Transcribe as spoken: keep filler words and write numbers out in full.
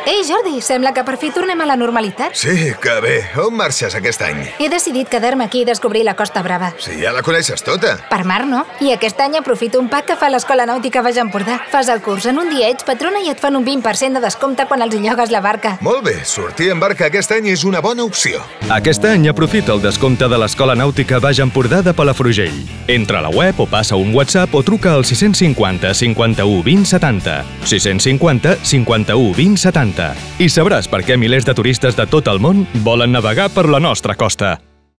Ei, Jordi, sembla que per fi tornem a la normalitat. Sí, que bé. On marxes aquest any? He decidit quedar-me aquí i descobrir la Costa Brava. Si ja la coneixes tota. Per mar, no? I aquest any aprofito un pack que fa l'Escola Nàutica Baix Empordà. Fas el curs en un dia, ets patrona i et fan un vint per cent de descompte quan els llogues la barca. Molt bé, sortir en barca aquest any és una bona opció. Aquest any aprofita el descompte de l'Escola Nàutica Baix Empordà de Palafrugell. Entra a la web o passa un WhatsApp o truca al sis cinquanta cinquanta-u vint setanta. sis cinquanta cinquanta-u vint setanta. I sabràs per què milers de turistes de tot el món volen navegar per la nostra costa.